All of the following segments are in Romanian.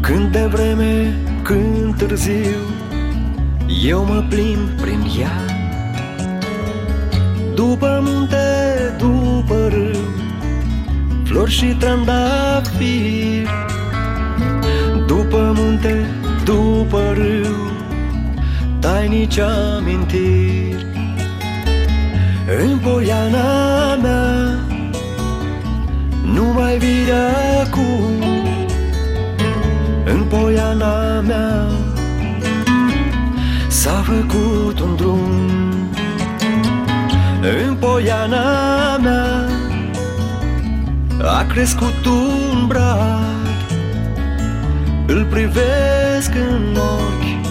Când de vreme, când târziu, eu mă plimb prin ea. După munte, după râu, flori și trandafiri. După munte, după râu, tainici amintiri. În poiana mea nu mai vii de acum. În poiana mea s-a făcut un drum. În poiana mea a crescut un brad. Îl privesc în ochi,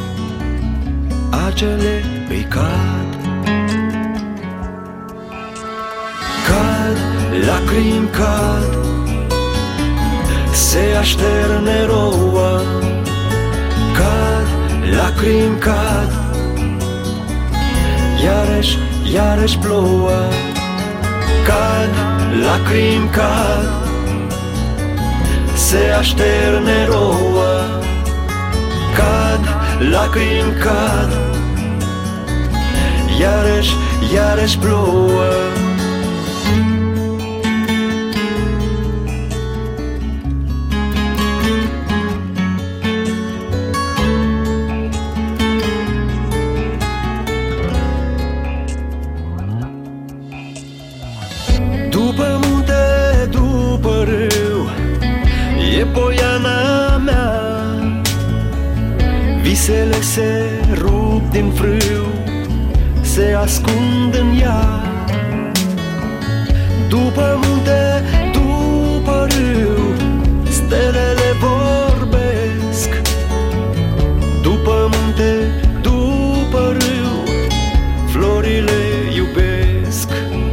acele îi cad. Cad, lacrimi cad, se așterne roa. Cad, lacrimi cad, iarăși, iarăși plouă. Cad, lacrimi cad, se așterne roa. Cad, lacrimi cad, iarăși, iarăși plouă. După munte, după râu, e poiana mea. Visele se rup din frâu, se ascund în ea. După munte, după râu, stelele vorbesc. După munte, după râu, florile iubesc.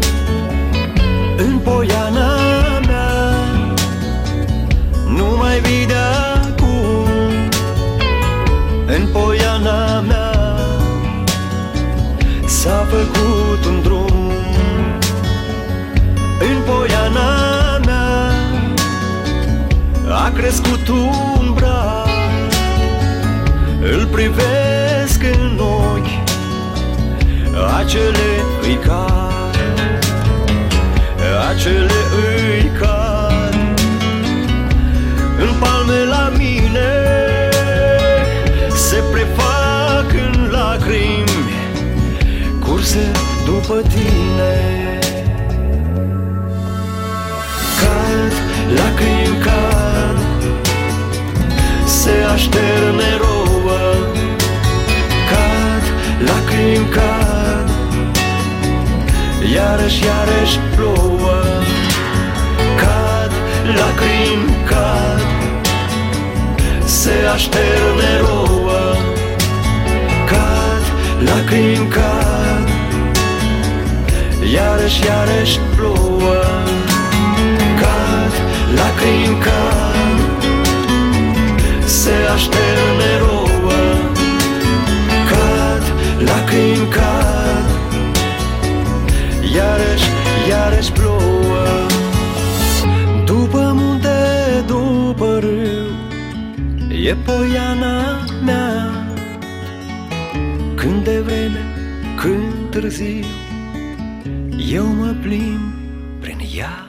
În poiana mea nu mai vii de acum. În poiana mea s-a făcut un drum. În poiana mea a crescut un brad. Îl privesc în ochi, acele îi cad. Acele îi cad în palme la mine, se prefac în lacrimi curse după tine. Cad, lacrimi cad, se așterne roa. Cad, lacrimi cad, iarăși, iarăși plouă. Cad, lacrimi cad, se așterne roa. Cad, lacrimi cad, iarăși, iarăși plouă. Cad, lacrimi cad, se așterne roa. Cad, lacrimi cad, iarăși, iarăși plouă. După munte, după râu, e poiana mea. Când de vreme, când târziu, eu mă plimb prin ea.